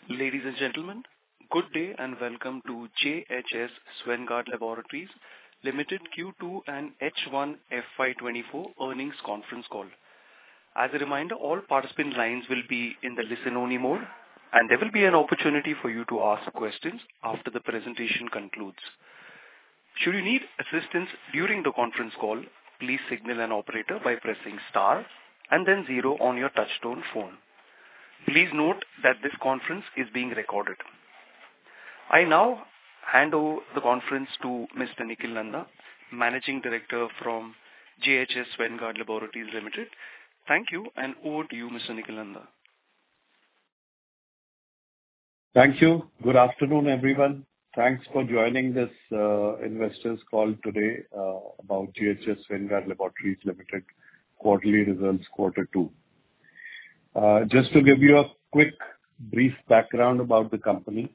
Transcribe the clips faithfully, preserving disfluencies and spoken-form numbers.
Ladies and gentlemen, good day and welcome to J H S Sweнгart Laboratories Limited Q two and H one F Y twenty-four earnings conference call. As a reminder, all participant lines will be in the listen-only mode, and there will be an opportunity for you to ask questions after the presentation concludes. Should you need assistance during the conference call, please signal an operator by pressing star and then zero on your touchtone phone. Please note that this conference is being recorded. I now hand over the conference to Mister Nikhil Nanda, Managing Director from J H S Sweнгart Laboratories Limited. Thank you, and over to you, Mister Nikhil Nanda. Thank you. Good afternoon, everyone. Thanks for joining this uh, investors call today uh, about J H S Sweнгart Laboratories Limited quarterly results quarter two. Uh, just to give you a quick, brief background about the company,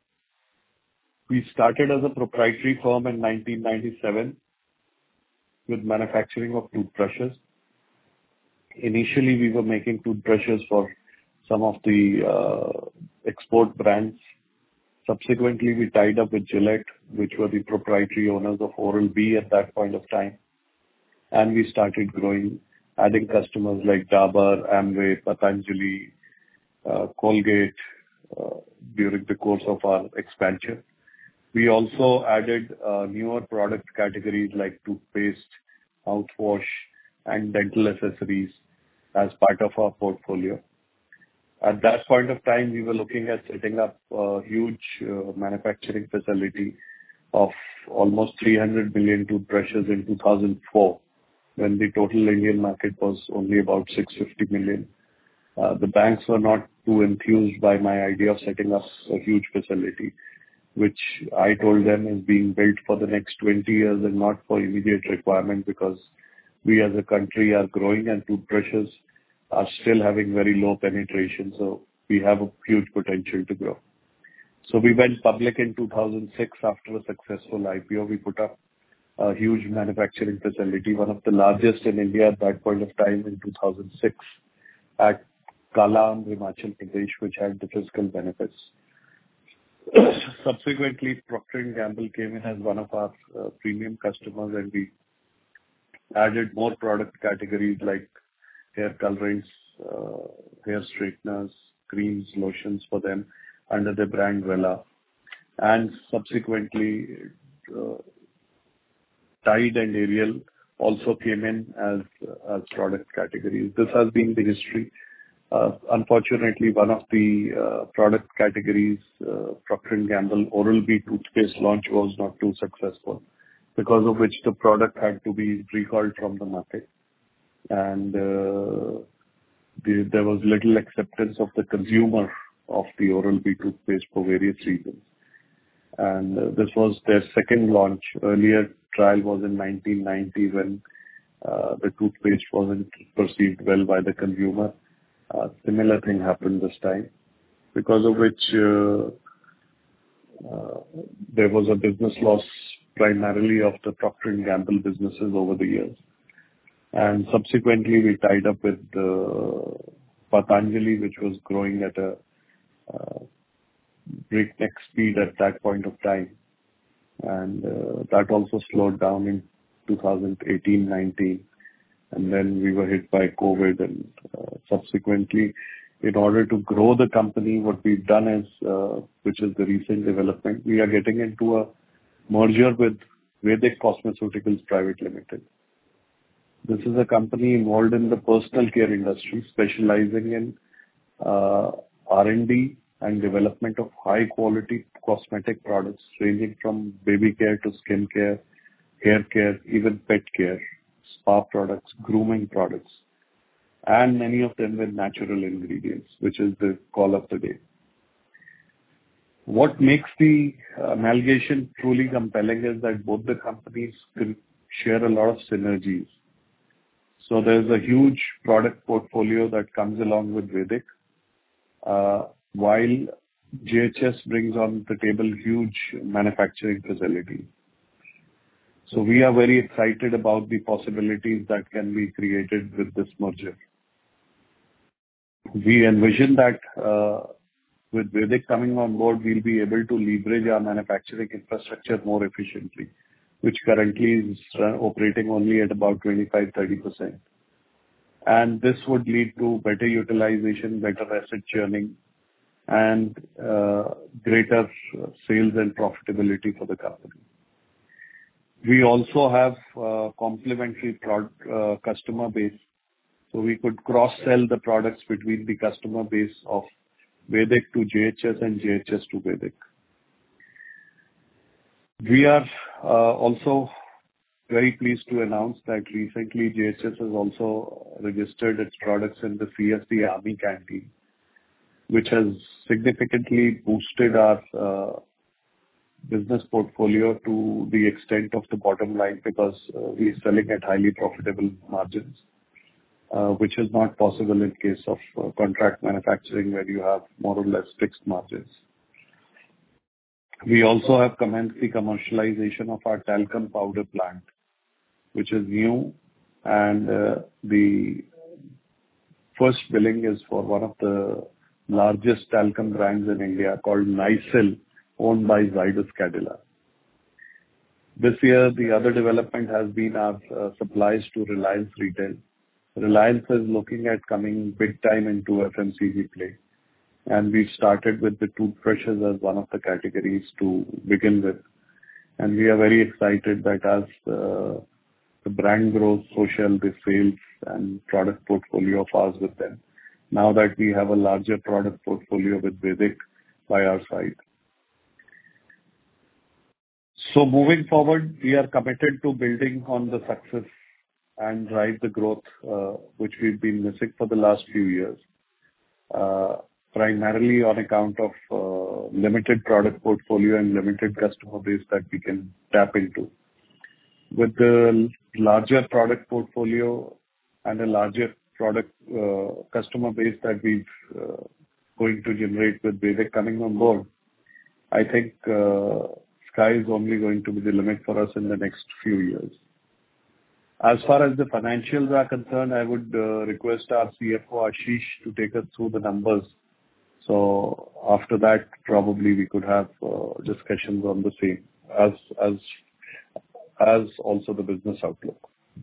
we started as a proprietary firm in nineteen ninety-seven with manufacturing of toothbrushes. Initially, we were making toothbrushes for some of the uh, export brands. Subsequently, we tied up with Gillette, which were the proprietary owners of Oral-B at that point of time. And we started growing, adding customers like Dabur, Amway, Patanjali, uh, Colgate uh, during the course of our expansion. We also added uh, newer product categories like toothpaste, mouthwash, and dental accessories as part of our portfolio. At that point of time, we were looking at setting up a huge uh, manufacturing facility of almost three hundred million toothbrushes in two thousand four. When the total Indian market was only about six hundred fifty million. Uh, the banks were not too enthused by my idea of setting up a huge facility, which I told them is being built for the next twenty years and not for immediate requirement, because we as a country are growing and toothbrushes are still having very low penetration. So we have a huge potential to grow. So we went public in two thousand six after a successful I P O. We put up a huge manufacturing facility, one of the largest in India at that point of time in two thousand six at Kalam, Himachal Pradesh, which had the fiscal benefits. Subsequently, Procter and Gamble came in as one of our uh, premium customers, and we added more product categories like hair colorants, uh, hair straighteners, creams, lotions for them under the brand Vela. And subsequently, uh, Tide and Ariel also came in as as product categories. This has been the history. Uh, unfortunately, one of the uh, product categories, uh, Procter and Gamble Oral-B toothpaste launch was not too successful, because of which the product had to be recalled from the market. And uh, the, there was little acceptance of the consumer of the Oral-B toothpaste for various reasons. And uh, this was their second launch. Earlier trial was in nineteen ninety when uh, the toothpaste wasn't perceived well by the consumer. Uh, similar thing happened this time, because of which uh, uh, there was a business loss primarily of the Procter and Gamble businesses over the years. And subsequently, we tied up with uh, Patanjali, which was growing at a uh, breakneck speed at that point of time. And uh, that also slowed down in two thousand eighteen nineteen. And then we were hit by COVID. And uh, subsequently, in order to grow the company, what we've done is, uh, which is the recent development, we are getting into a merger with Vedic Cosmeceuticals Private Limited. This is a company involved in the personal care industry, specializing in uh, R and D and development of high quality cosmetic products ranging from baby care to skin care, hair care, even pet care, spa products, grooming products, and many of them with natural ingredients, which is the call of the day. What makes the amalgamation truly compelling is that both the companies can share a lot of synergies. So there's a huge product portfolio that comes along with Vedic, uh, while J H S brings on the table huge manufacturing facilities. So we are very excited about the possibilities that can be created with this merger. We envision that uh, with Vedic coming on board, we'll be able to leverage our manufacturing infrastructure more efficiently, which currently is uh, operating only at about twenty-five to thirty percent. And this would lead to better utilization, better asset churning, and uh, greater sales and profitability for the company. We also have uh, complementary prod, uh, customer base, so we could cross-sell the products between the customer base of Vedic to J H S and J H S to Vedic. We are uh, also very pleased to announce that recently J H S has also registered its products in the C S D Army Canteen, which has significantly boosted our uh, business portfolio to the extent of the bottom line, because uh, we are selling at highly profitable margins, uh, which is not possible in case of uh, contract manufacturing, where you have more or less fixed margins. We also have commenced the commercialization of our talcum powder plant, which is new, and uh, the first billing is for one of the largest talcum brands in India called Nycil, owned by Zydus Cadila. This year, the other development has been our uh, supplies to Reliance Retail. Reliance is looking at coming big time into F M C G play, and we've started with the toothbrushes as one of the categories to begin with. And we are very excited that as uh, the brand grows, so shall the sales and product portfolio of ours with them, now that we have a larger product portfolio with Vedic by our side. So moving forward, we are committed to building on the success and drive the growth, uh, which we've been missing for the last few years, uh, primarily on account of uh, limited product portfolio and limited customer base that we can tap into. With the larger product portfolio and a larger product uh, customer base that we've uh, going to generate with Vedic coming on board, I think uh, sky is only going to be the limit for us in the next few years. As far as the financials are concerned, I would uh, request our C F O Ashish to take us through the numbers. So after that, probably we could have uh, discussions on the same, as as as also the business outlook.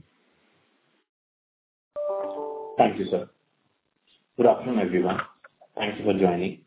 Thank you, sir. Good afternoon, everyone. Thank you for joining.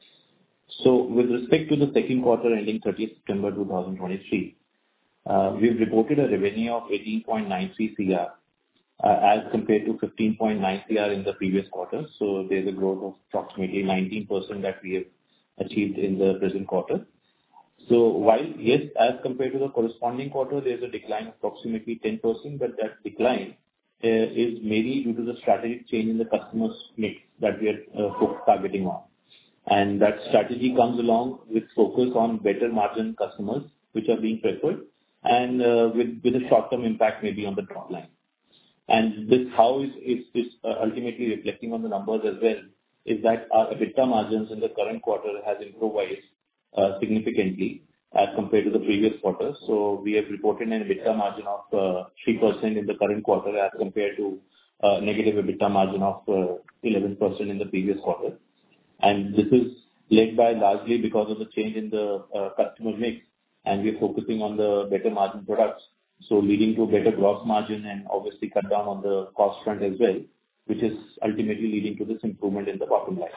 So with respect to the second quarter ending thirtieth September two thousand twenty-three, uh, we've reported a revenue of eighteen point nine three crore uh, as compared to fifteen point nine crore in the previous quarter. So there's a growth of approximately nineteen percent that we have achieved in the present quarter. So while, yes, as compared to the corresponding quarter, there's a decline of approximately ten percent, but that decline uh, is mainly due to the strategic change in the customer's mix that we are uh, targeting on. And that strategy comes along with focus on better margin customers, which are being preferred, and uh, with, with a short-term impact maybe on the top line. And this how is, is, is uh, ultimately reflecting on the numbers as well, is that our EBITDA margins in the current quarter has improvised uh, significantly as compared to the previous quarter. So we have reported an EBITDA margin of uh, three percent in the current quarter as compared to uh, negative EBITDA margin of uh, eleven percent in the previous quarter. And this is led by largely because of the change in the uh, customer mix, and we're focusing on the better margin products, so leading to better gross margin and obviously cut down on the cost front as well, which is ultimately leading to this improvement in the bottom line.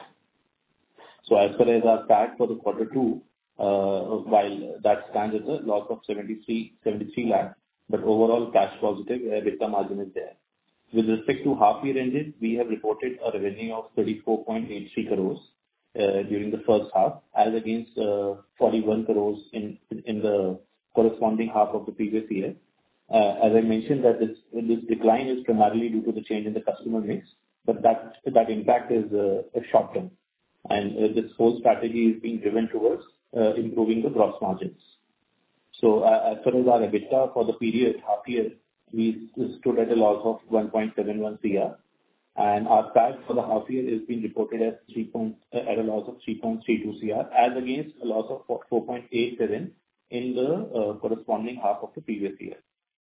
So as far as our P A T for the quarter two, uh, while that stands at a loss of seventy-three lakh, but overall cash positive EBITDA margin is there. With respect to half year ended, we have reported a revenue of thirty-four point eight three crores uh, during the first half, as against uh, forty-one crores in in the corresponding half of the previous year. Uh, as I mentioned, that this this decline is primarily due to the change in the customer mix, but that that impact is uh, short term, and uh, this whole strategy is being driven towards uh, improving the gross margins. So uh, as far as our EBITDA for the period half year, we stood at a loss of one point seven one crore, and our P A T for the half year is being reported as three point, uh, at a loss of three point three two crore, as against a loss of four point eight seven in the uh, corresponding half of the previous year.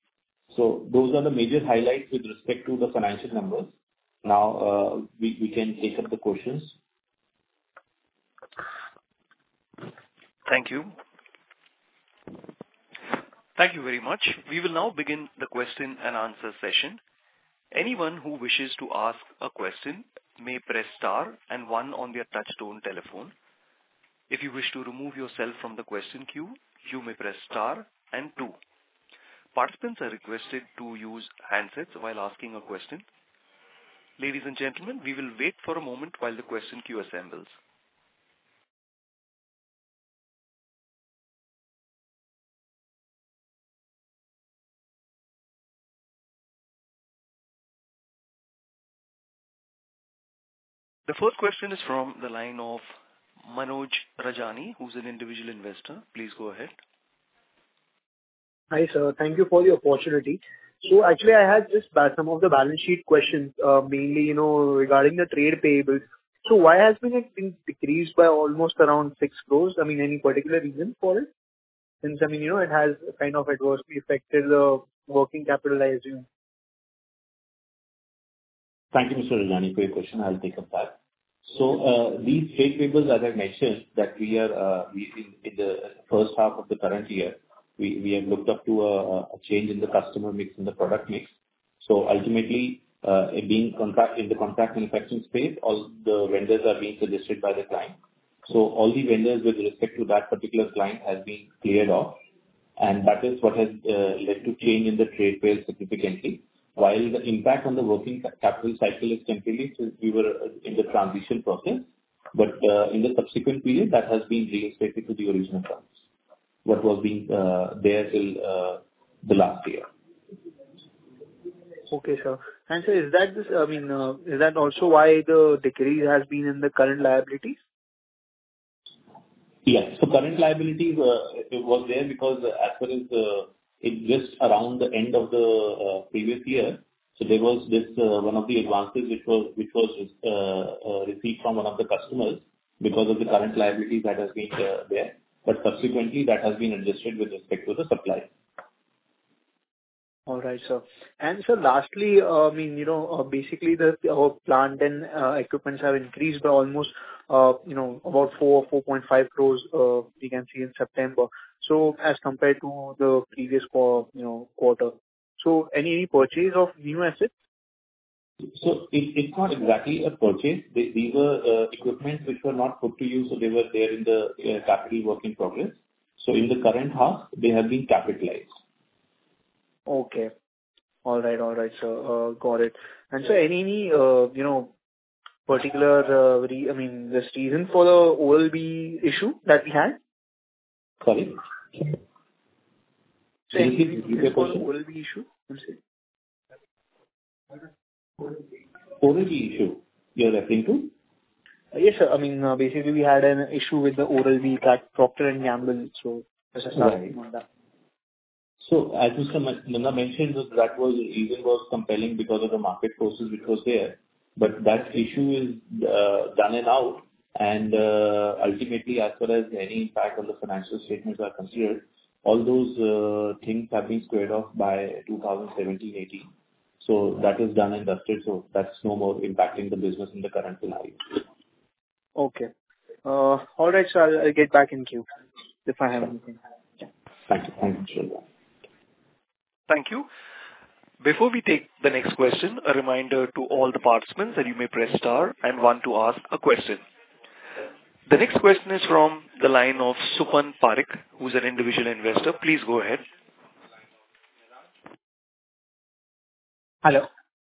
So those are the major highlights with respect to the financial numbers. Now uh, we, we can take up the questions. Thank you. Thank you very much. We will now begin the question and answer session. Anyone who wishes to ask a question may press star and one on their touchtone telephone. If you wish to remove yourself from the question queue, you may press star and two. Participants are requested to use handsets while asking a question. Ladies and gentlemen, we will wait for a moment while the question queue assembles. The first question is from the line of Manoj Rajani, who's an individual investor. Please go ahead. Hi, sir. Thank you for the opportunity. So actually, I had just ba- some of the balance sheet questions, uh, mainly, you know, regarding the trade payables. So why has been it been decreased by almost around six crores? I mean, any particular reason for it? Since, I mean, you know, it has kind of adversely affected the working capital, I assume. Thank you, Mister Rajani, for your question. I'll take up that. So, uh, these trade payables, as I mentioned, that we are, uh, we in in the first half of the current year, we we have looked up to a a change in the customer mix, in the product mix. So ultimately, uh, it being contract in the contract manufacturing space, all the vendors are being suggested by the client. So all the vendors with respect to that particular client has been cleared off, and that is what has uh, led to change in the trade payables significantly. While the impact on the working ca- capital cycle is temporary, since we were uh, in the transition process, but uh, in the subsequent period, that has been reinstated to the original terms, what was being uh, there till uh, the last year. Okay, sir. And sir, is that this, I mean, uh, is that also why the decrease has been in the current liabilities? Yes. So current liabilities, uh, it was there because uh, as far as uh, it just around the end of the uh, previous year, so there was this uh, one of the advances which was which was uh, uh, received from one of the customers because of the current liabilities that has been uh, there. But subsequently, that has been adjusted with respect to the supply. All right, sir. And sir, lastly, uh, I mean, you know, uh, basically the our plant and uh, equipments have increased by almost, uh, you know, about four, 4.5 crores, uh, we can see in September. So as compared to the previous quarter, you know, quarter. So any any purchase of new assets? So it- It's not exactly a purchase. They- These were uh, equipment which were not put to use, so they were there in the uh, capital work in progress. So In the current half, they have been capitalized. Okay. All right, all right, sir. Uh, got it. And so any, any, uh, you know, particular, uh, re- I mean, this reason for the O L B issue that we had? Sorry? So Can any you please repeat reason your for the question? O L B issue? I'm saying. O R B issue you're referring to? Uh, Yes, sir. I mean, uh, basically, we had an issue with the Oral-B at Procter and Gamble, so just asking Right. on that. So as Mister Ma- Nanda mentioned, that that was reason was compelling because of the market forces which was there. But that issue is uh, done and out, and uh, ultimately, as far as any impact on the financial statements are considered, all those uh, things have been squared off by two thousand seventeen eighteen. So that is done and dusted, so that's no more impacting the business in the current scenario. Okay. Uh, All right, sir. I'll I'll get back in queue if I have anything. Thank you. Thank you, Shilpa. Thank you. Before we take the next question, a reminder to all the participants that you may press star and one to ask a question. The next question is from the line of Supan Parekh, who's an individual investor. Please go ahead. Hello.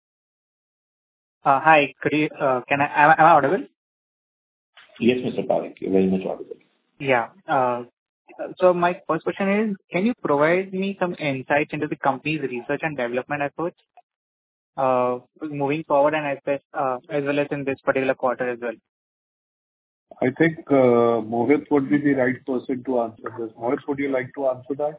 Uh, Hi. Could you, uh, can I, am I am I audible? Yes, Mister Parekh, you're very much audible. Yeah. Uh, So my first question is, can you provide me some insights into the company's research and development efforts, uh, moving forward and as well, uh, as well as in this particular quarter as well? I think uh, Mohit would be the right person to answer this. Mohit, would you like to answer that?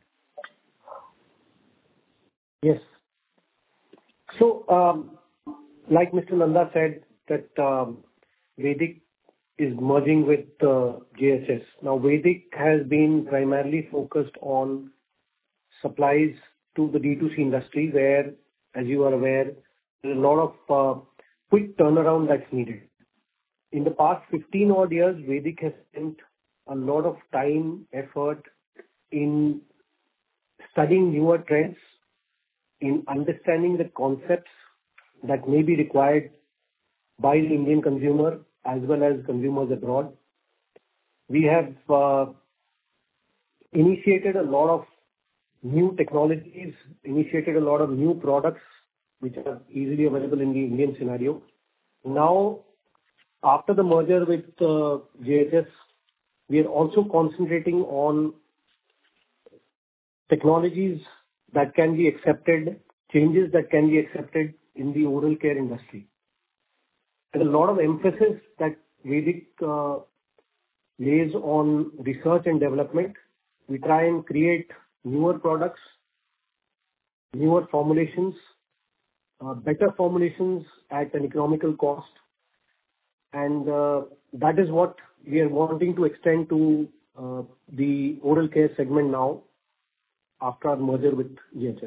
Yes. So, um, like Mister Nanda said, that um, Vedic is merging with uh, J S S. Now, Vedic has been primarily focused on supplies to the D two C industry, where, as you are aware, there's a lot of uh, quick turnaround that's needed. In the past fifteen odd years, Vedic has spent a lot of time, effort in studying newer trends, in understanding the concepts that may be required by the Indian consumer as well as consumers abroad. We have uh, initiated a lot of new technologies, initiated a lot of new products which are easily available in the Indian scenario. Now, after the merger with uh, J H S, we are also concentrating on technologies that can be accepted, changes that can be accepted in the oral care industry. There's a lot of emphasis that Vedic uh, lays on research and development. We try and create newer products, newer formulations, uh, better formulations at an economical cost. And uh, that is what we are wanting to extend to uh, the oral care segment now after our merger with J H S.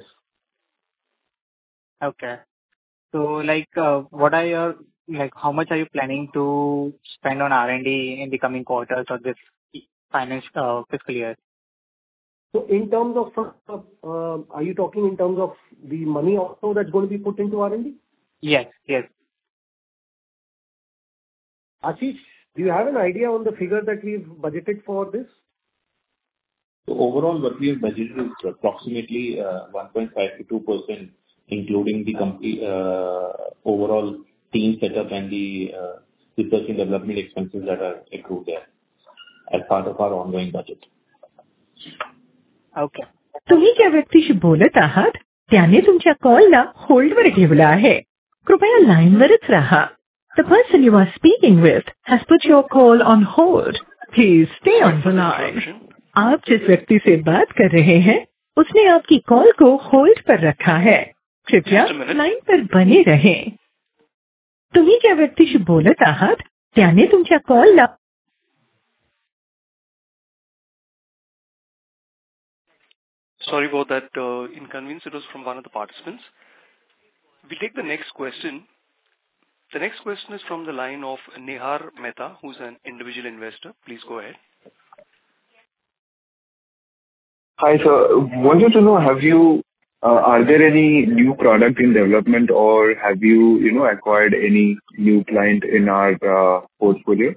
Okay. So, like, uh, what are your, like, how much are you planning to spend on R and D in the coming quarters or this finance uh, fiscal year? So in terms of, uh, uh, are you talking in terms of the money also that's going to be put into R and D? Yes, yes. Ashish, do you have an idea on the figure that we've budgeted for this? So overall, what we have budgeted is approximately uh, one point five to two percent, including the complete uh, overall team setup and the uh, research and development expenses that are accrued there as part of our ongoing budget. Okay. तुम्ही ज्या व्यक्तीशी बोलत आहात त्याने तुमच्या कॉलला होल्डवर ठेवला आहे. कृपया लाईनवरच राहा. The person you are speaking with has put your call on hold. Please stay on the line. आप जिस व्यक्ति से बात कर रहे हैं उसने आपकी कॉल को होल्ड पर रखा है. कृपया लाइन पर बने रहें. तुम्ही ज्या व्यक्तीशी बोलत आहात त्याने तुमच्या कॉलला Sorry about that uh, inconvenience. It was from one of the participants. We'll take the next question. The next question is from the line of Nihar Mehta, who's an individual investor. Please go ahead. Hi, sir. Wanted to know, have you, uh, are there any new product in development or have you, you know, acquired any new client in our uh, portfolio?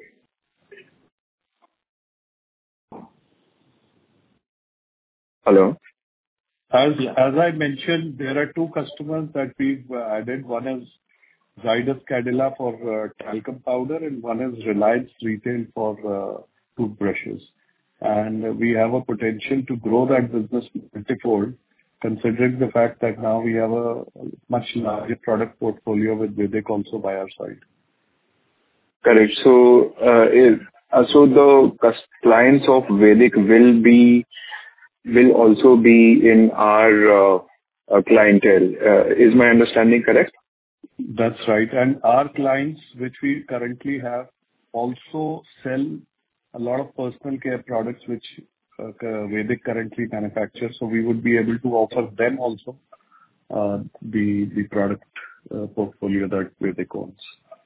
Hello? As as I mentioned, there are two customers that we've uh, added. One is Zydus Cadila for uh, talcum powder, and one is Reliance Retail for uh, toothbrushes. And uh, we have a potential to grow that business multifold, considering the fact that now we have a much larger product portfolio with Vedic also by our side. Correct. So, uh, is, uh, so the cus- clients of Vedic will be will also be in our uh, uh, clientele. Uh, is my understanding correct? That's right. And our clients, which we currently have, also sell a lot of personal care products which uh, Vedic currently manufactures. So we would be able to offer them also uh, the the product uh, portfolio that Vedic owns.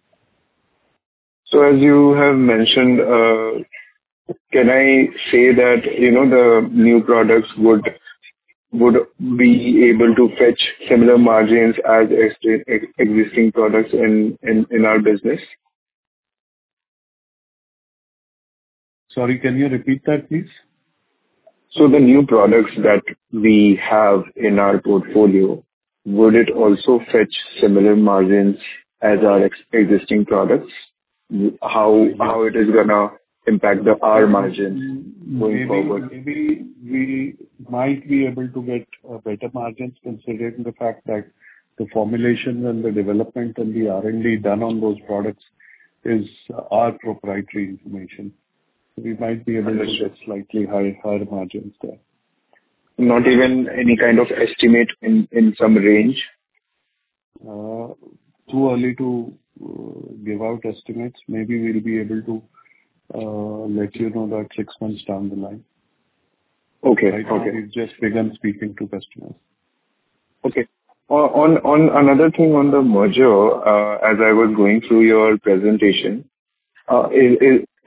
So as you have mentioned, uh, can I say that, you know, the new products would would be able to fetch similar margins as ex- ex- existing products in, in, in our business? Sorry, can you repeat that, please? So the new products that we have in our portfolio, would it also fetch similar margins as our ex- existing products? How how it is gonna impact the our margins going maybe, forward? Maybe we might be able to get uh, better margins considering the fact that the formulations and the development and the R and D done on those products is uh, our proprietary information. We might be able Understood. to get slightly high, higher margins there. Not even any kind of estimate in, in some range? Uh, too early to uh, give out estimates. Maybe we'll be able to uh, let you know that six months down the line. Okay. Right now, Okay. we've just begun speaking to customers. Okay. Uh, On on another thing on the merger, uh, as I was going through your presentation, uh, is is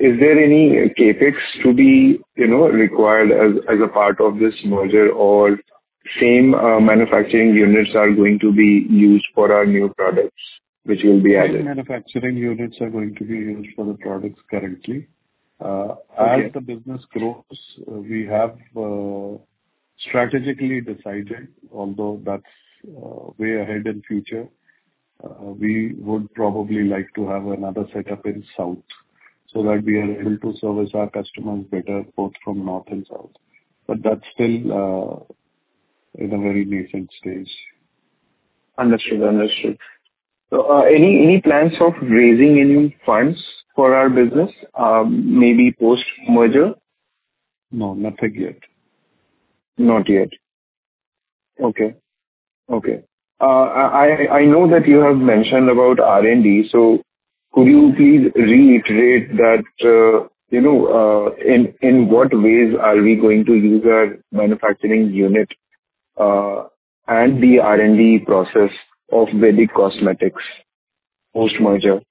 is there any CapEx to be, you know, required as as a part of this merger, or same uh, manufacturing units are going to be used for our new products, which will be added? Same manufacturing units are going to be used for the products currently. Uh, Okay. As the business grows, uh, we have uh, strategically decided, although that's uh, way ahead in future, uh, we would probably like to have another setup in South so that we are able to service our customers better, both from North and South. But that's still uh, in a very nascent stage. Understood. Understood. So, uh, any any plans of raising any funds for our business, um, maybe post-merger? No, nothing yet. Not yet. Okay. Okay. Uh, I I know that you have mentioned about R and D, so could you please reiterate that, uh, you know, uh, in in what ways are we going to use our manufacturing unit uh, and the R and D process of Vedic Cosmetics post-merger?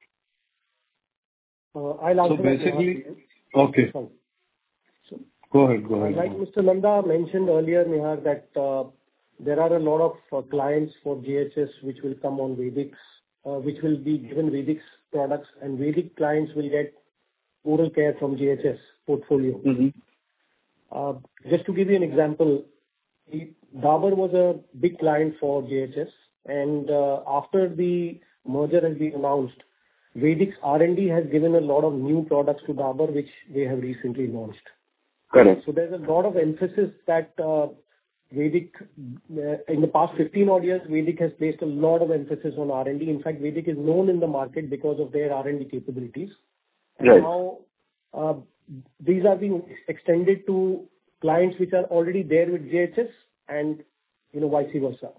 Uh, I'll So answer that. basically, Nihar. okay, Sorry. So, go ahead, go uh, ahead. like Mister Nanda mentioned earlier, Nihar, that uh, there are a lot of uh, clients for J H S which will come on Vedic's, uh, which will be given Vedic's products, and Vedic clients will get oral care from J H S portfolio. Mm-hmm. Uh, Just to give you an example, the- Dabur was a big client for J H S, and uh, after the merger has been announced, Vedic's R and D has given a lot of new products to Dabur, which they have recently launched. Correct. So there's a lot of emphasis that uh, Vedic, uh, in the past fifteen odd years, Vedic has placed a lot of emphasis on R and D. In fact, Vedic is known in the market because of their R and D capabilities. And Right. now, uh, these are being extended to clients which are already there with J H S and, you know, vice versa.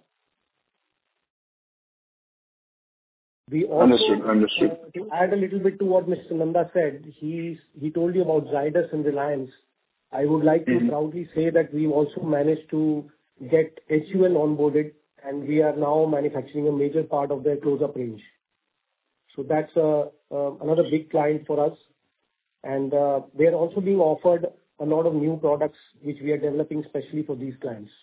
We also, Understood. Understood. uh, to add a little bit to what Mister Nanda said, he he told you about Zydus and Reliance. I would like to Mhm. proudly say that we've also managed to get H U L onboarded, and we are now manufacturing a major part of their close-up range. So that's uh, uh, another big client for us. And uh, they are also being offered a lot of new products which we are developing specially for these clients.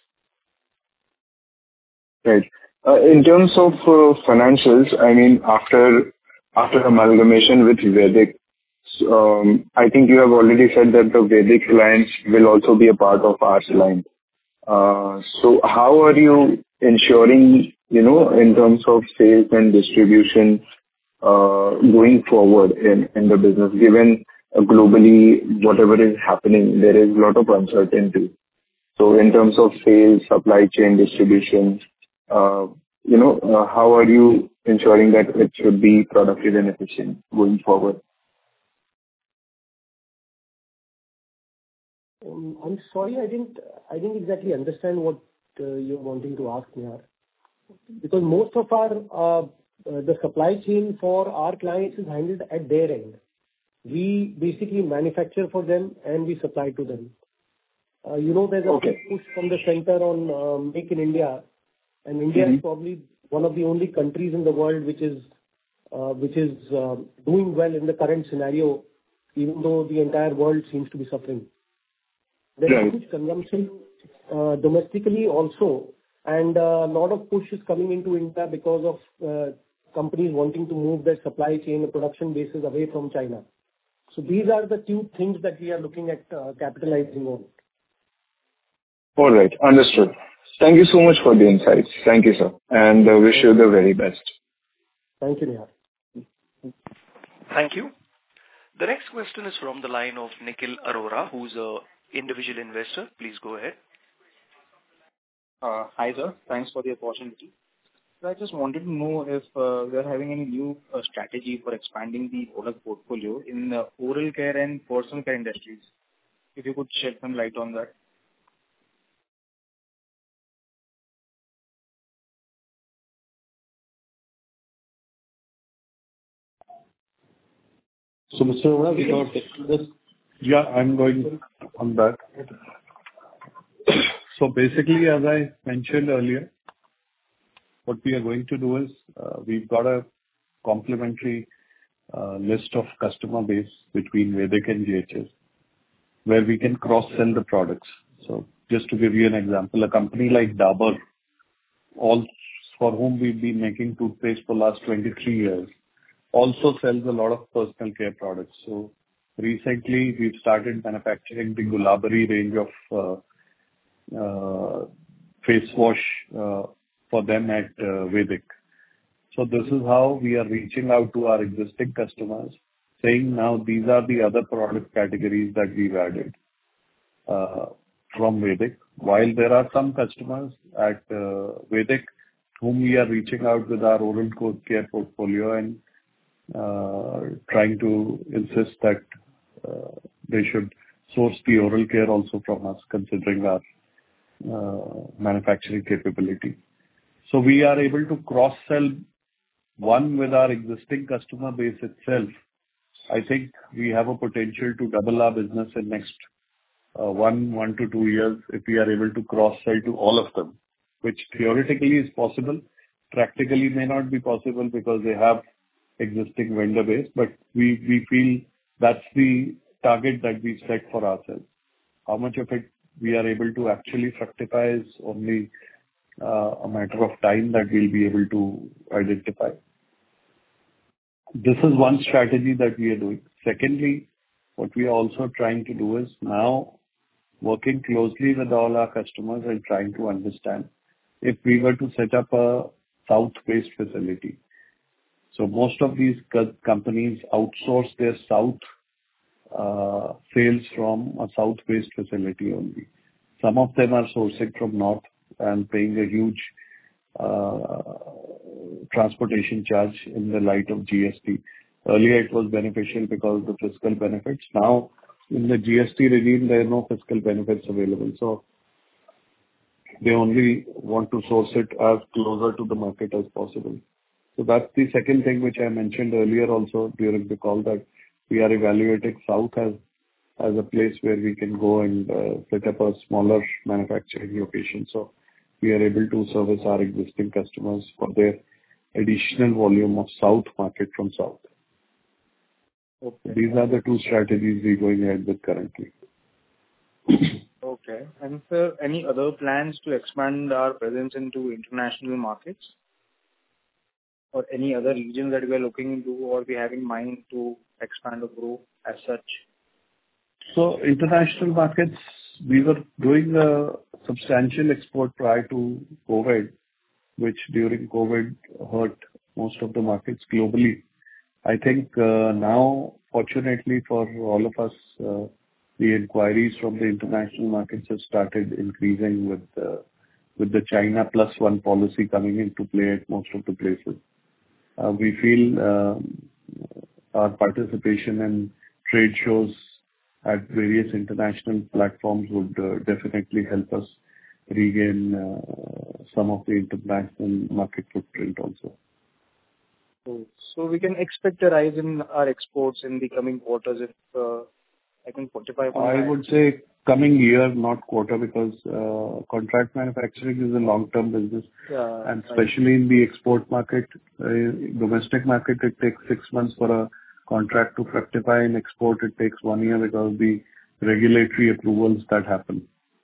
Right. Uh, In terms of uh, financials, I mean, after after amalgamation with Vedic, um, I think you have already said that the Vedic clients will also be a part of our line. Uh, So how are you ensuring, you know, in terms of sales and distribution, uh, going forward in in the business, given uh, globally, whatever is happening, there is a lot of uncertainty. So in terms of sales, supply chain, distribution, uh, you know, uh, how are you ensuring that it should be productive and efficient going forward? Um, I'm sorry, I didn't I didn't exactly understand what uh, you're wanting to ask me here. Because most of our uh, uh, the supply chain for our clients is handled at their end. We basically manufacture for them and we supply to them. Uh, You know, there's a Okay. big push from the center on uh, Make in India, and India is Mhm. probably one of the only countries in the world which is uh, which is uh, doing well in the current scenario, even though the entire world seems to be suffering. There is Right. huge consumption uh, domestically also, and a lot of push is coming into India because of uh, companies wanting to move their supply chain and production bases away from China. So these are the two things that we are looking at uh, capitalizing on. All right. Understood. Thank you so much for the insights. Thank you, sir, and uh, wish you the very best. Thank you, Nihar. Thank you. The next question is from the line of Nikhil Arora, who's a individual investor. Please go ahead. Uh, Hi, sir. Thanks for the opportunity. So I just wanted to know if uh, we are having any new uh, strategy for expanding the product portfolio in the oral care and personal care industries. If you could shed some light on that. So, Mister Arora, without this, yeah, I'm going on that. So basically, as I mentioned earlier, what we are going to do is, uh, we've got a complementary uh, list of customer base between Vedic and G H S, where we can cross-sell the products. So just to give you an example, a company like Dabur, all for whom we've been making toothpaste for last twenty-three years, also sells a lot of personal care products. So recently, we've started manufacturing the Gulabari range of uh, uh, face wash uh, for them at uh, Vedic. So this is how we are reaching out to our existing customers, saying now these are the other product categories that we've added uh, from Vedic. While there are some customers at uh, Vedic whom we are reaching out with our oral care portfolio and uh, trying to insist that uh, they should source the oral care also from us, considering our uh, manufacturing capability. So we are able to cross-sell one with our existing customer base itself. I think we have a potential to double our business in next uh, one, one to two years if we are able to cross-sell to all of them, which theoretically is possible. Practically may not be possible because they have existing vendor base, but we, we feel that's the target that we set for ourselves. How much of it we are able to actually fructify is only uh, a matter of time that we'll be able to identify. This is one strategy that we are doing. Secondly, what we are also trying to do is now working closely with all our customers and trying to understand if we were to set up a south-based facility. So most of these co- companies outsource their south uh, sales from a south-based facility only. Some of them are sourcing from north and paying a huge uh, transportation charge in the light of G S T. Earlier it was beneficial because of the fiscal benefits. Now in the G S T regime there are no fiscal benefits available. So they only want to source it as closer to the market as possible. So that's the second thing which I mentioned earlier also during the call, that we are evaluating South as as a place where we can go and uh, set up a smaller manufacturing location. So we are able to service our existing customers for their additional volume of South market from South. Okay. These are the two strategies we're going ahead with currently. Okay. And sir, any other plans to expand our presence into international markets? Or any other regions that we are looking into or we have in mind to expand or grow as such? So international markets, we were doing a substantial export prior to COVID, which during COVID hurt most of the markets globally. I think uh, now, fortunately for all of us, uh, the inquiries from the international markets have started increasing with uh, with the China plus one policy coming into play at most of the places. Uh, we feel um, our participation in trade shows at various international platforms would uh, definitely help us regain uh, some of the international market footprint also. So, so we can expect a rise in our exports in the coming quarters if uh, I can quantify. I would say coming year, not quarter, because uh, contract manufacturing is a long-term business. Yeah, and especially right. in the export market, uh, domestic market, it takes six months for a contract to fructify. In export, it takes one year because of the regulatory approvals that happen.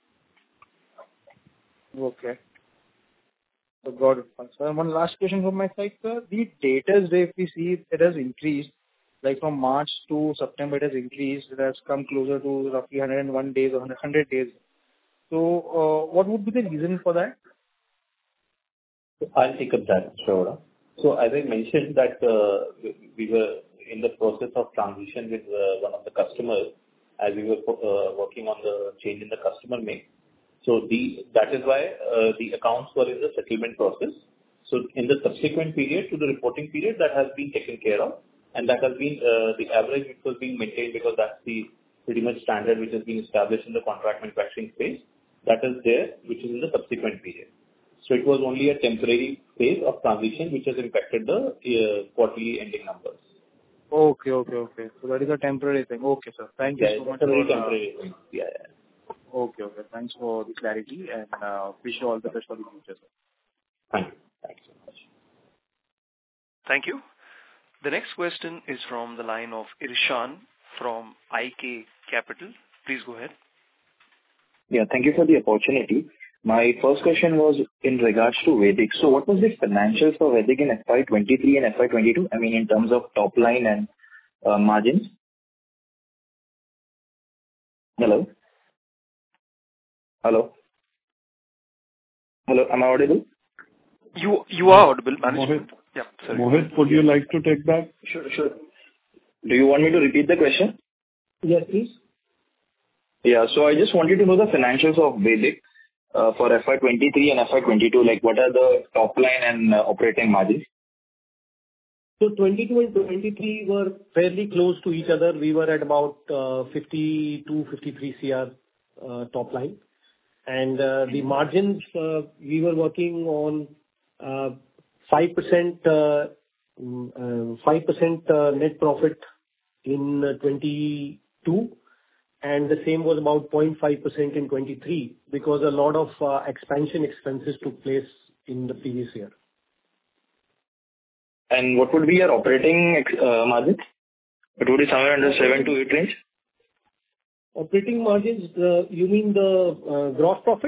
Okay. So got it. So one last question from my side, sir. The debtors day, if we see, it has increased. Like from March to September, it has increased. It has come closer to roughly one hundred one days or one hundred days. So uh, what would be the reason for that? I'll take up that, Shravana. So as I mentioned that uh, we were in the process of transition with uh, one of the customers as we were uh, working on the change in the customer mix. So the that is why uh, the accounts were in the settlement process. So in the subsequent period to the reporting period, that has been taken care of, and that has been uh, the average which was being maintained because that's the pretty much standard which has been established in the contract manufacturing space. That is there, which is in the subsequent period. So it was only a temporary phase of transition which has impacted the uh, quarterly ending numbers. Okay, okay, okay. So that is a temporary thing. Okay, sir. Thank you yeah, so much. It's a very for, temporary uh, thing. Yeah, yeah. Okay, okay. Thanks for the clarity and uh, wish you all the best for the future, sir. Thank you. Thank you so much. Thank you. The next question is from the line of Irshan from I K Capital. Please go ahead. Yeah, thank you for the opportunity. My first question was in regards to Vedic. So what was the financials for Vedic in F Y twenty-three and F Y twenty-two? I mean, in terms of top line and uh, margins? Hello? Hello? Hello, am I audible? You you are audible, management. Mohit, Yeah, sorry. Mohit, would you like to take that? Sure, sure. Do you want me to repeat the question? Yes, please. Yeah, so I just wanted to know the financials of Vedic uh, for F Y twenty-three and F Y twenty-two. Like, what are the top line and uh, operating margins? So twenty-two and twenty-three were fairly close to each other. We were at about uh, fifty-two, fifty-three crore uh, top line. And uh, the margins, uh, we were working on uh, five percent uh, mm, uh, five percent uh, net profit in uh, twenty-two, and the same was about zero point five percent in twenty-three, because a lot of uh, expansion expenses took place in the previous year. And what would be your operating ex- uh, margins? It would be somewhere under seven to eight range? Operating margins, uh, you mean the uh, gross profit?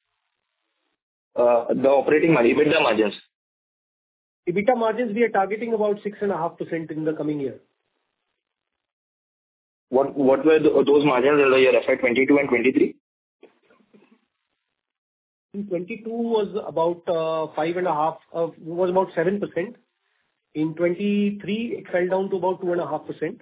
Uh, the operating margin, EBITDA margins. EBITDA margins, we are targeting about six point five percent in the coming year. What what were the, those margins in the year F Y twenty-two and twenty-three? In twenty-two was about uh, five and a half, uh, was about seven percent. In twenty-three, it fell down to about two and a half percent.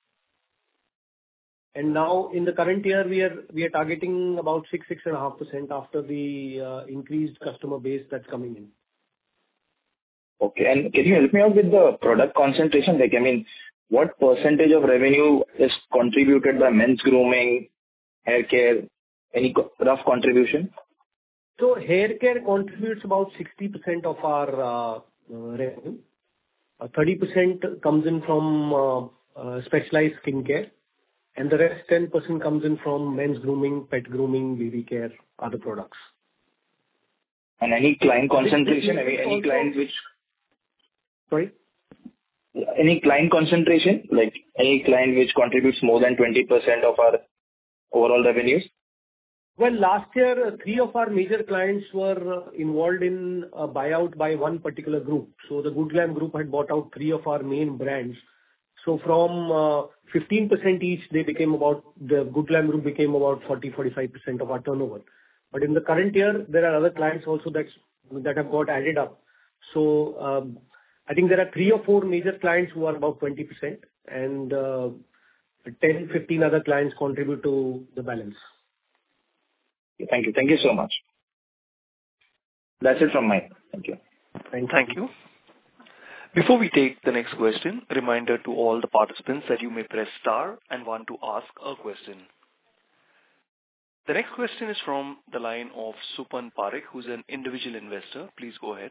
And now in the current year, we are we are targeting about six six and a half percent after the uh, increased customer base that's coming in. Okay, and can you help me out with the product concentration? Like, I mean, what percentage of revenue is contributed by men's grooming, hair care? Any co- rough contribution? So hair care contributes about sixty percent of our uh, uh, revenue. Uh, thirty percent comes in from uh, uh, specialized skincare, and the rest ten percent comes in from men's grooming, pet grooming, baby care, other products. And any client concentration? Any, any client which... Sorry? Any client concentration? Like, any client which contributes more than twenty percent of our overall revenues? Well, last year, uh, three of our major clients were uh, involved in a buyout by one particular group. So the Good Glam Group had bought out three of our main brands. So from uh, fifteen percent each, they became about, the Good Glam Group became about forty to forty-five percent of our turnover. But in the current year, there are other clients also that's, that have got added up. So um, I think there are three or four major clients who are about twenty percent, and uh, ten, fifteen other clients contribute to the balance. Thank you. Thank you so much. That's it from my end. Thank you. Thank you. Thank you. Before we take the next question, a reminder to all the participants that you may press star and one to ask a question. The next question is from the line of Supan Parekh, who's an individual investor. Please go ahead.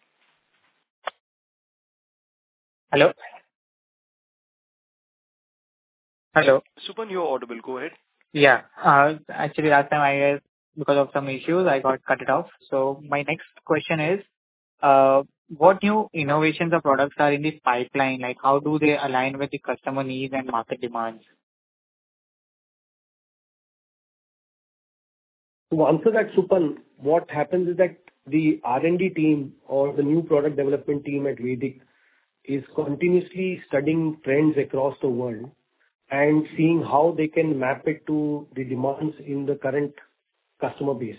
Hello? Hello? Supan, you're audible. Go ahead. Yeah. Uh, actually, last time I guess because of some issues, I got cut it off. So my next question is, uh, what new innovations or products are in the pipeline? Like, how do they align with the customer needs and market demands? To answer that, Supan, what happens is that the R and D team or the new product development team at Vedic is continuously studying trends across the world and seeing how they can map it to the demands in the current customer base.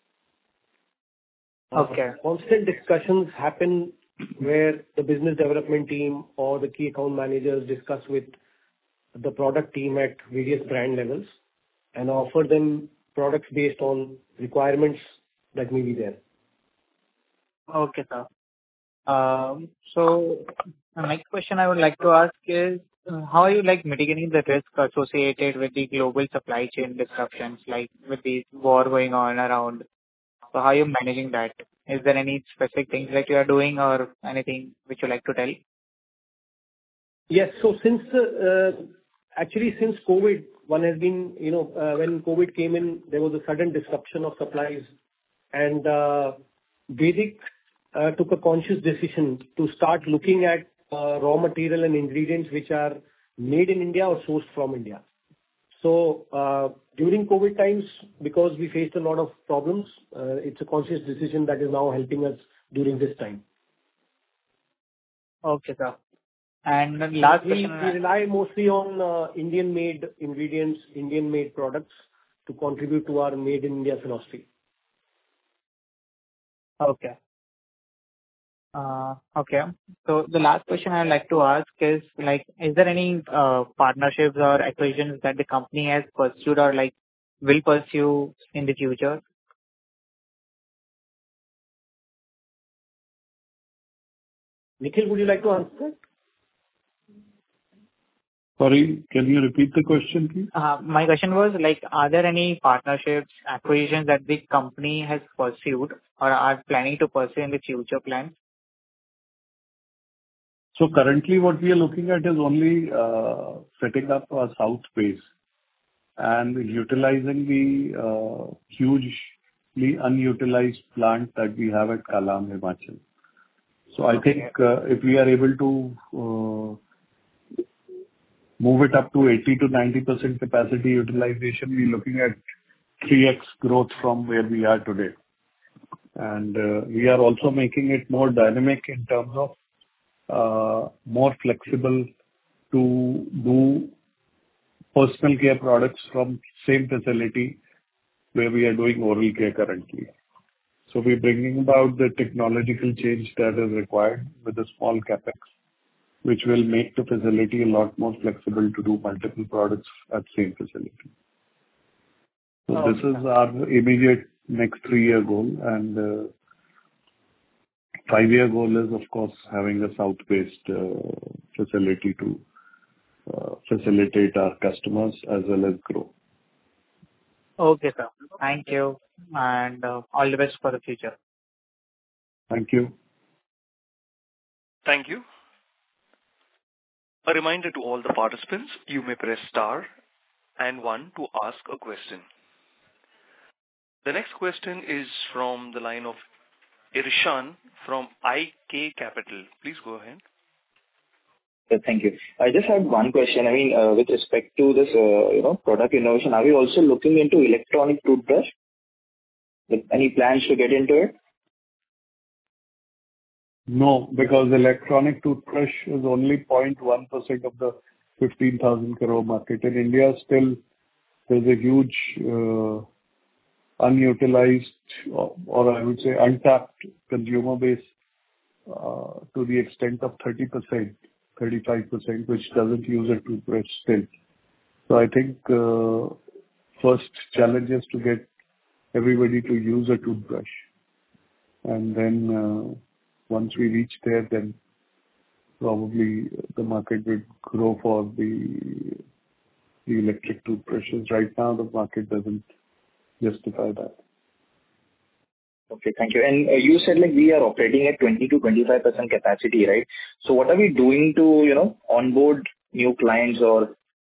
Okay. Uh, constant discussions happen where the business development team or the key account managers discuss with the product team at various brand levels and offer them products based on requirements that may be there. Okay, sir. Um, so the next question I would like to ask is, uh, how are you like mitigating the risk associated with the global supply chain disruptions, like with the war going on around? So how are you managing that? Is there any specific things that you are doing or anything which you like to tell? Yes. So since uh, uh, actually since COVID, one has been, you know, uh, when COVID came in, there was a sudden disruption of supplies, and uh, Vedic uh, took a conscious decision to start looking at uh, raw material and ingredients which are made in India or sourced from India. So uh, during COVID times, because we faced a lot of problems, uh, it's a conscious decision that is now helping us during this time. Okay, sir. And the last We, we question. rely mostly on uh, Indian-made ingredients, Indian-made products to contribute to our Made in India philosophy. Okay. Uh, okay. So the last question I'd like to ask is, like, is there any uh, partnerships or acquisitions that the company has pursued or like will pursue in the future? Nikhil, would you like to answer that? Sorry, can you repeat the question, please? Uh, my question was, like, are there any partnerships, acquisitions that the company has pursued or are planning to pursue in the future plans? So currently, what we are looking at is only uh, setting up a south base and utilizing the uh, hugely unutilized plant that we have at Kalam, Himachal. So I think uh, if we are able to uh, move it up to eighty to ninety percent capacity utilization, we're looking at three x growth from where we are today. And uh, we are also making it more dynamic in terms of Uh, more flexible to do personal care products from same facility where we are doing oral care currently. So we're bringing about the technological change that is required with a small capex, which will make the facility a lot more flexible to do multiple products at same facility. So Okay. this is our immediate next three-year goal, and uh, five-year goal is, of course, having a south-based uh, facility to uh, facilitate our customers as well as grow. Okay, sir. Thank you, and uh, all the best for the future. Thank you. Thank you. A reminder to all the participants, you may press star and one to ask a question. The next question is from the line of Irshan from I K Capital. Please go ahead. Thank you. I just had one question. I mean, uh, with respect to this, uh, you know, product innovation, are we also looking into electronic toothbrush? With any plans to get into it? No, because electronic toothbrush is only zero point one percent of the fifteen thousand crore market. In India, still there's a huge uh, unutilized or, or I would say untapped consumer base uh, to the extent of thirty percent, thirty-five percent, which doesn't use a toothbrush still. So I think uh, first challenge is to get everybody to use a toothbrush. And then uh, once we reach there, then probably the market will grow for the, the electric toothbrushes. Right now, the market doesn't justify that. Okay, thank you. And uh, you said like we are operating at twenty to twenty-five percent capacity, right? So what are we doing to, you know, onboard new clients or...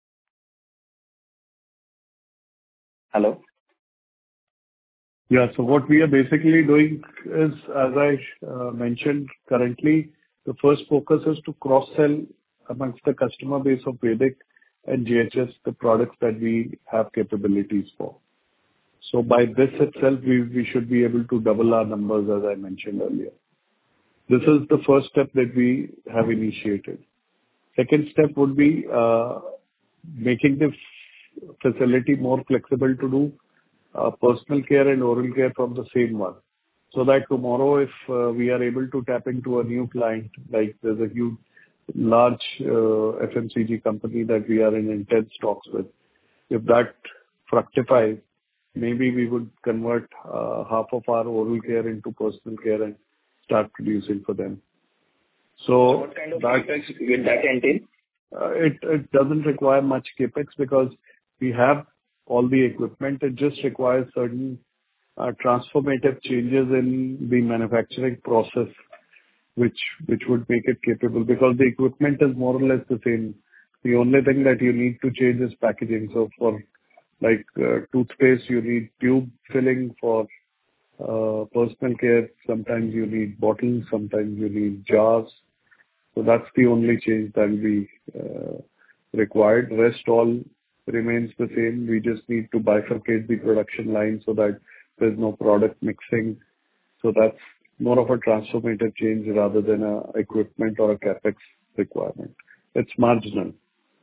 Hello? Yeah. So what we are basically doing is, as I uh, mentioned currently, the first focus is to cross-sell amongst the customer base of Vedic and J H S, the products that we have capabilities for. So by this itself, we, we should be able to double our numbers, as I mentioned earlier. This is the first step that we have initiated. Second step would be uh, making the f- facility more flexible to do uh, personal care and oral care from the same one. So that tomorrow, if uh, we are able to tap into a new client, like there's a huge, large uh, F M C G company that we are in intense talks with, if that fructifies, maybe we would convert uh, half of our oral care into personal care and start producing for them. So, So what kind of that, capex will that entail? uh, it, it doesn't require much capex because we have all the equipment. It just requires certain uh, transformative changes in the manufacturing process, which which would make it capable, because the equipment is more or less the same. The only thing that you need to change is packaging. So for like uh, toothpaste, you need tube filling. For uh, personal care, sometimes you need bottles, sometimes you need jars. So that's the only change that will be uh, required. Rest all remains the same. We just need to bifurcate the production line so that there's no product mixing. So that's more of a transformative change rather than a equipment or a CapEx requirement. It's marginal.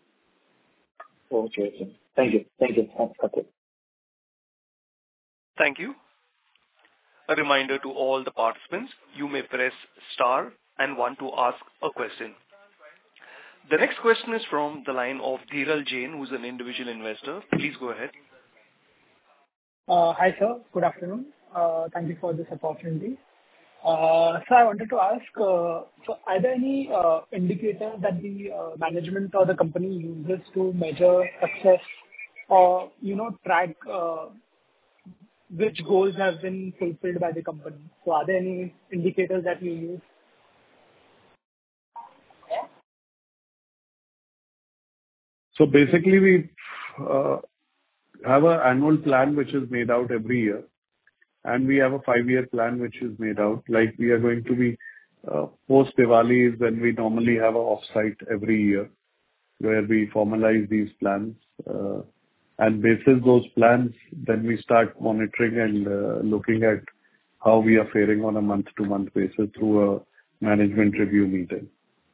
Okay. Okay. Thank you. Thank you. Okay. Thank you. A reminder to all the participants, you may press star and one to ask a question. The next question is from the line of Dhiral Jain, who's an individual investor. Please go ahead. Uh, Hi, sir. Good afternoon. Uh, Thank you for this opportunity. Uh, So I wanted to ask, uh, so are there any uh, indicators that the uh, management or the company uses to measure success or, you know, track uh, which goals have been fulfilled by the company? So are there any indicators that you use? So basically, we uh, have an annual plan which is made out every year, and we have a five-year plan which is made out. Like we are going to be uh, post-Diwali is when we normally have an off-site every year, where we formalize these plans. Uh, and basis those plans, then we start monitoring and uh, looking at how we are faring on a month-to-month basis through a management review meeting.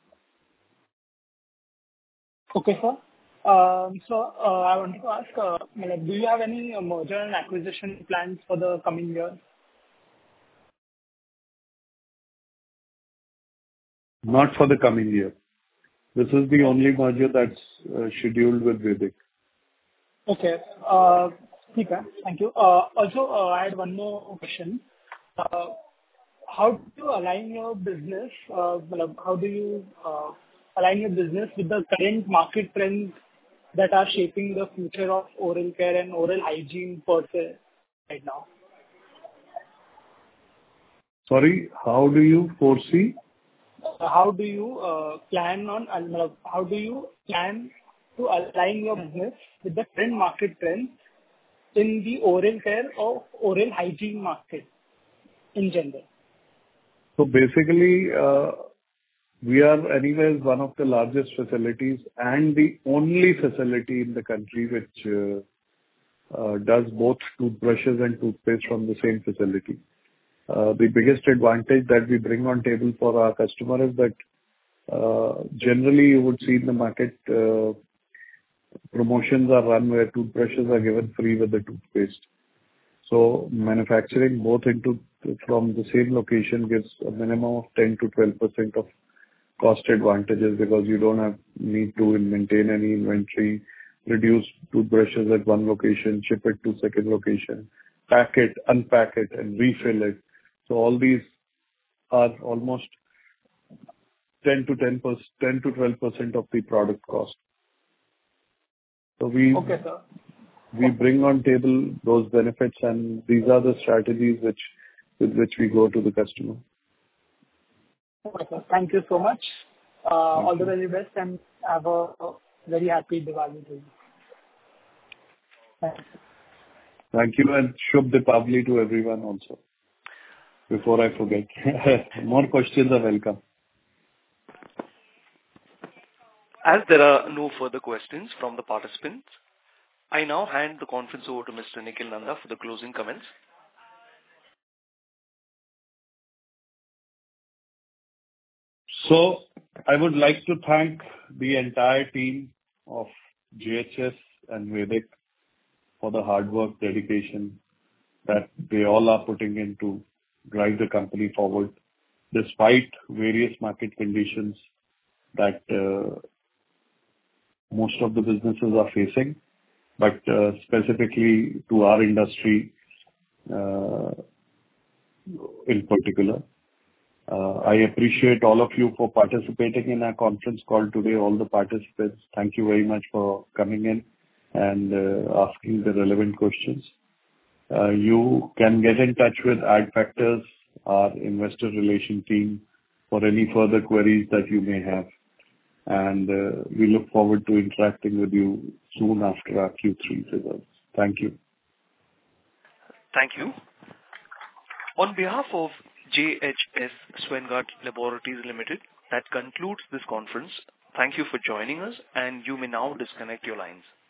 Okay, sir. Um, So, uh, I wanted to ask, uh, like, do you have any uh, merger and acquisition plans for the coming year? Not for the coming year. This is the only merger that's uh, scheduled with Vedic. Okay. Uh, Okay. Thank you. Uh, Also, uh, I had one more question. Uh, How do you align your business, uh, matlab, how do you uh, align your business with the current market trends that are shaping the future of oral care and oral hygiene per se right now? Sorry, how do you foresee? Uh, How do you uh, plan on, uh, matlab, how do you plan to align your business with the current market trends in the oral care or oral hygiene market in general? So basically, uh, we are anyways one of the largest facilities and the only facility in the country which uh, uh, does both toothbrushes and toothpaste from the same facility. Uh, The biggest advantage that we bring on table for our customer is that uh, generally you would see in the market uh, promotions are run where toothbrushes are given free with the toothpaste. So manufacturing both into from the same location gives a minimum of ten to twelve percent of cost advantages because you don't have need to maintain any inventory, produce toothbrushes at one location, ship it to second location, pack it, unpack it, and refill it. So all these are almost ten to ten percent, ten to twelve percent of the product cost. So we Okay, sir. we bring on table those benefits, and these are the strategies which with which we go to the customer. Okay, sir. Thank you so much. Uh, All the very best, and have a a very happy Diwali to you. Thanks. Thank you, and Shubh Deepavali to everyone also. Before I forget, more questions are welcome. As there are no further questions from the participants, I now hand the conference over to Mister Nikhil Nanda for the closing comments. So I would like to thank the entire team of J H S and Vedic for the hard work, dedication that they all are putting in to drive the company forward, despite various market conditions that uh, most of the businesses are facing, but uh, specifically to our industry uh, in particular. Uh, I appreciate all of you for participating in our conference call today, all the participants. Thank you very much for coming in and uh, asking the relevant questions. Uh, You can get in touch with Adfactors, our investor relation team, for any further queries that you may have. And uh, we look forward to interacting with you soon after our Q three results. Thank you. Thank you. On behalf of J H S Swengart Laboratories Limited, That concludes this conference. Thank you for joining us, and you may now disconnect your lines.